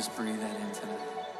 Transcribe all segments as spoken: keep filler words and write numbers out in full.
just breathe that in tonight?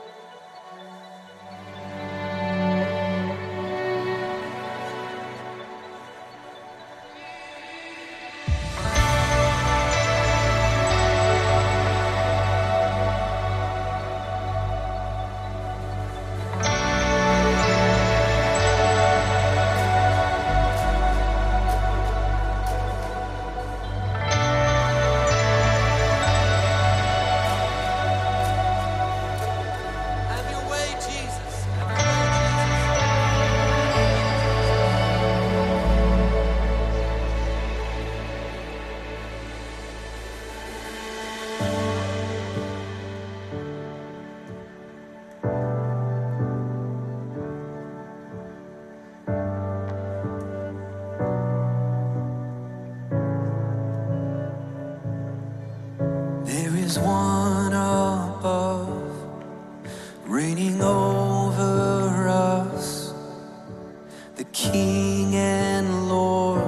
One above, reigning over us, the King and Lord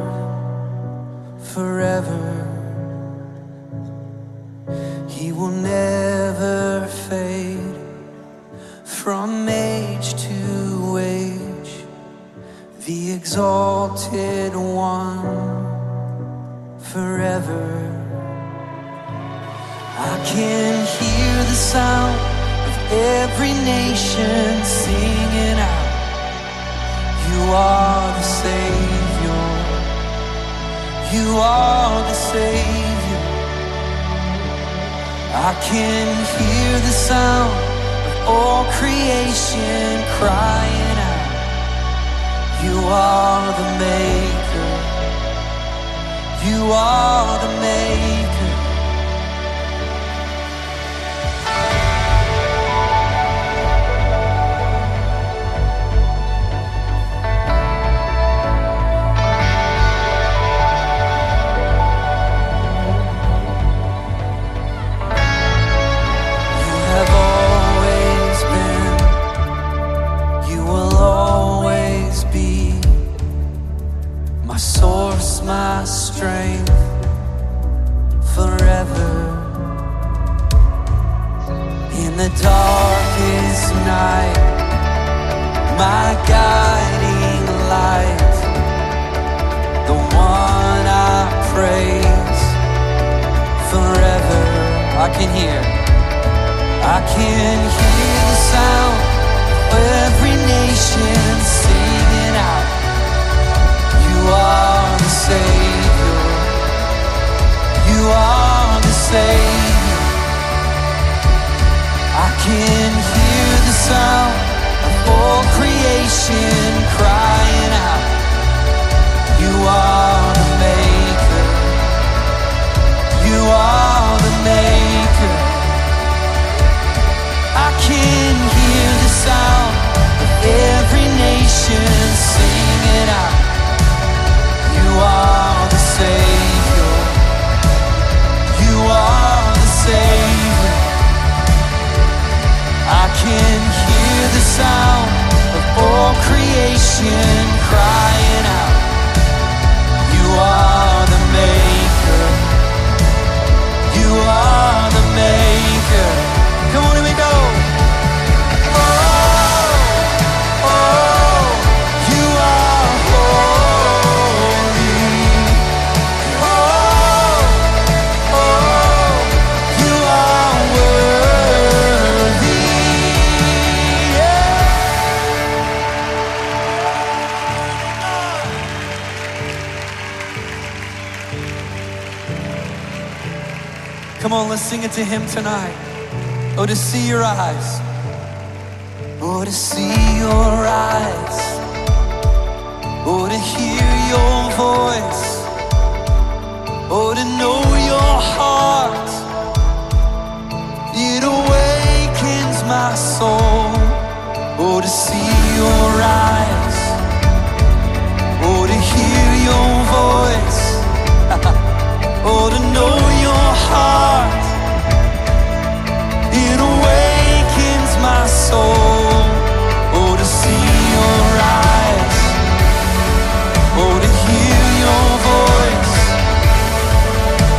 forever. He will never fade from age to age, the exalted one forever. I can hear the sound of every nation singing out, you are the Savior, you are the Savior. I can hear the sound of all creation crying out, you are the Maker, you are the Maker. My strength forever. In the darkest night, my guiding light, the one I praise forever. I can hear, I can hear the sound of every nation singing out, you are the Savior, you are the Savior. I can hear the sound of all creation crying out, you are the Maker, you are the Maker. I can hear the sound of every nation singing out, you are the Savior, you are the Savior. I can hear the sound of all creation crying out, you are the Maker, you are the Maker. Come on, here we go. Oh, oh, you are holy. Oh, oh, you are worthy. Yeah. Come on, let's sing it to him tonight. Oh, to see your eyes. Oh, to see your eyes. Oh, to hear your voice. Oh, to know your heart. It awakens my soul. Oh, to see your eyes. Oh, to hear your voice. Oh, to know your heart. It awakens my soul. Oh, to see your eyes. Oh, to hear your voice.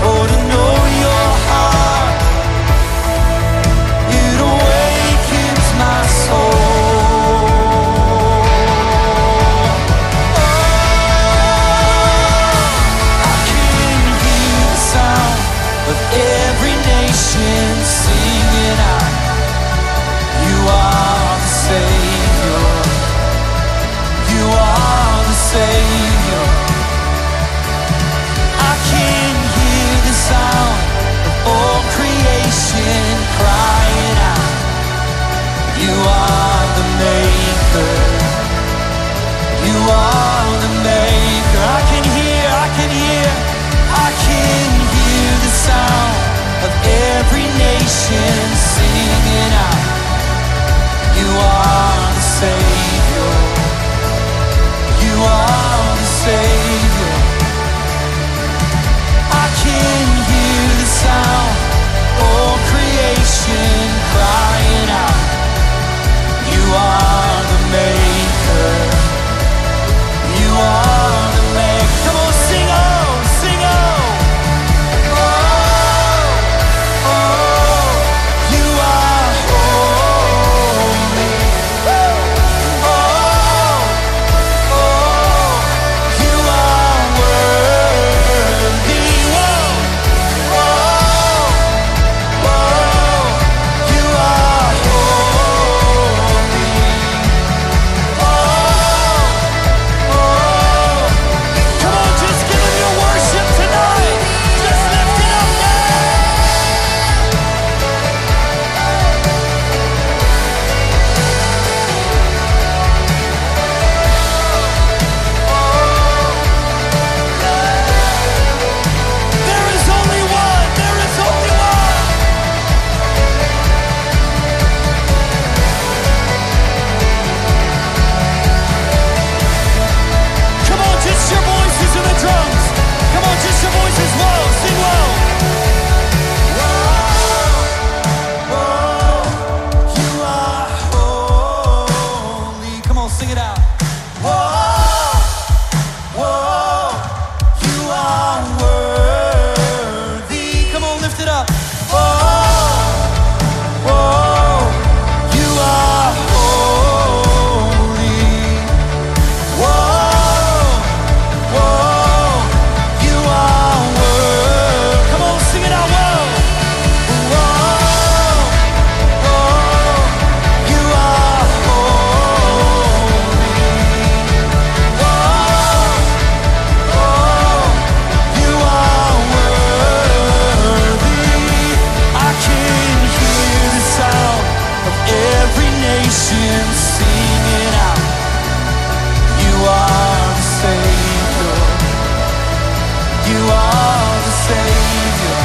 Savior.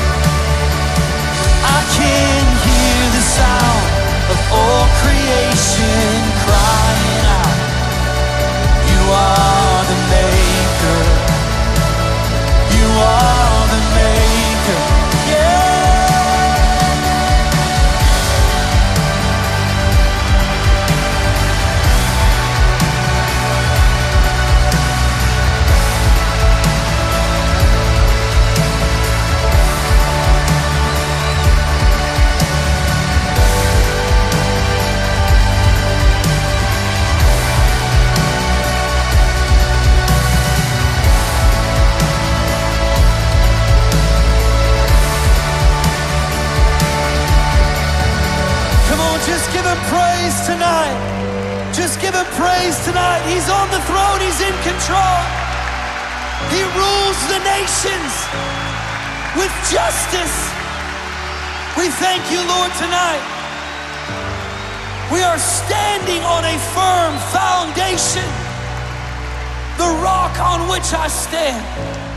I can hear the sound of all creation crying out. You are the maker. You are the maker. Yeah. Just give him praise tonight. Just give him praise tonight. He's on the throne. He's in control. He rules the nations with justice. We thank you, Lord, tonight. We are standing on a firm foundation, the rock on which I stand.